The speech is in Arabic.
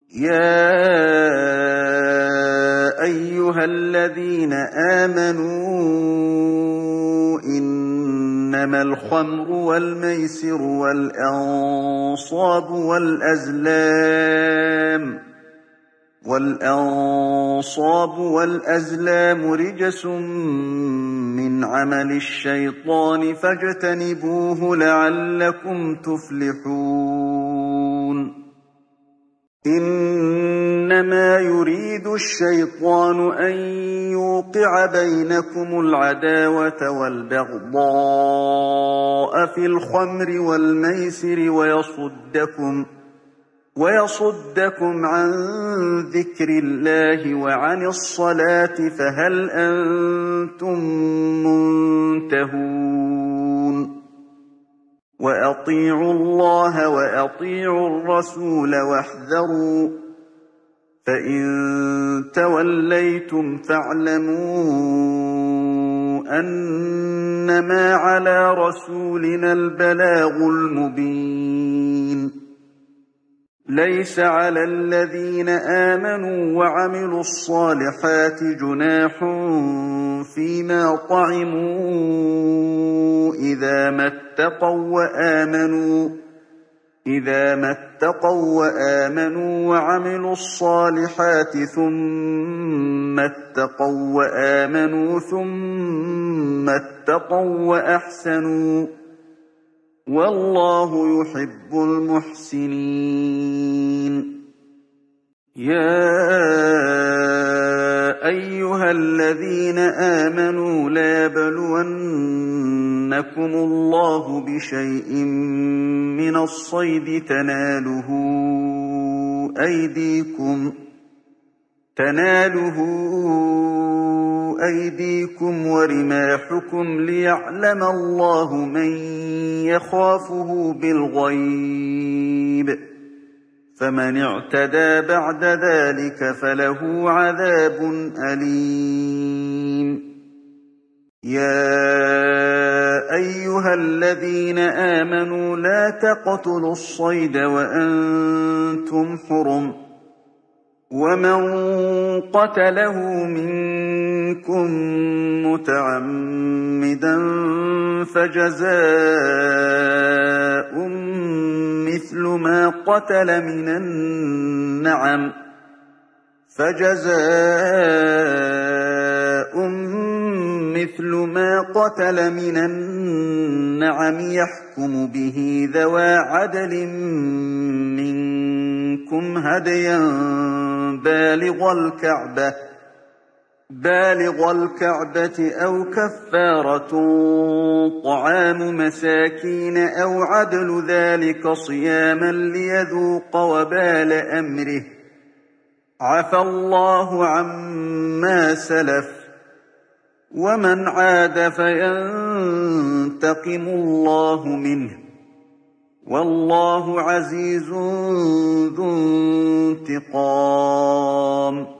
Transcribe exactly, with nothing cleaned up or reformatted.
يَا أَيُّهَا الَّذِينَ آمَنُوا إِنَّمَا الْخَمْرُ وَالْمَيْسِرُ وَالْأَنصَابُ وَالْأَزْلَامُ وَالْأَنصَابُ وَالْأَزْلَامُ رِجْسٌ مِّنْ عَمَلِ الشَّيْطَانِ فَاجْتَنِبُوهُ لَعَلَّكُمْ تُفْلِحُونَ إِنَّمَا يُرِيدُ الشَّيْطَانُ أَن يُوقِعَ بَيْنَكُمُ الْعَدَاوَةَ وَالْبَغْضَاءَ فِي الْخَمْرِ وَالْمَيْسِرِ وَيَصُدَّكُمْ وَيَصُدَّكُمْ عَن ذِكْرِ اللَّهِ وَعَنِ الصَّلَاةِ فَهَلْ أَنتُم مُّنتَهُونَ وَأَطِيعُوا اللَّهَ وَأَطِيعُوا الرَّسُولَ وَاحْذَرُوا فَإِن تَوَلَّيْتُمْ فَاعْلَمُوا أَنَّمَا عَلَىٰ رَسُولِنَا الْبَلَاغُ الْمُبِينُ لَيْسَ عَلَى الَّذِينَ آمَنُوا وَعَمِلُوا الصَّالِحَاتِ جُنَاحٌ فِيمَا طَعِمُوا إِذَا مَا اتَّقَوا وَّآمَنُوا إِذَا مَا اتَّقَوا وَّآمَنُوا وَعَمِلُوا الصَّالِحَاتِ ثُمَّ اتَّقَوا وَّآمَنُوا ثُمَّ اتَّقَوا وَّأَحْسَنُوا وَاللَّهُ يُحِبُّ الْمُحْسِنِينَ يَا أَيُّهَا الَّذِينَ آمَنُوا لَيَبْلُوَنَّكُمُ اللَّهُ بِشَيْءٍ مِّنَ الصَّيْدِ تَنَالُهُ أَيْدِيكُمْ تَنَالُهُ أَيْدِيكُمْ وَرِمَاحُكُمْ لِيَعْلَمَ اللَّهُ مَن يَخَافُهُ بِالْغَيْبِ فَمَنِ اعْتَدَىٰ بَعْدَ ذَٰلِكَ فَلَهُ عَذَابٌ أَلِيمٌ يَا أَيُّهَا الَّذِينَ آمَنُوا لَا تَقْتُلُوا الصَّيْدَ وَأَنتُمْ حُرُمٌ ۚ وَمَن قَتَلَهُ مِنكُم مُّتَعَمِّدًا فَجَزَاءٌ مِّثْلُ مَا قَتَلَ مِنَ النَّعَمِ فَجَزَاءٌ مِّثْلُ مَا قَتَلَ مِنَ النَّعَمِ يَحْكُمُ بِهِ ذَوَا عَدْلٍ مِّنكُمْ هَدْيًا بالغ الكعبة بالغ الكعبة أو كفارة طعام مساكين أو عدل ذلك صياما ليذوق وبال أمره عفى الله عما سلف ومن عاد فينتقم الله منه والله عزيز ذو انتقام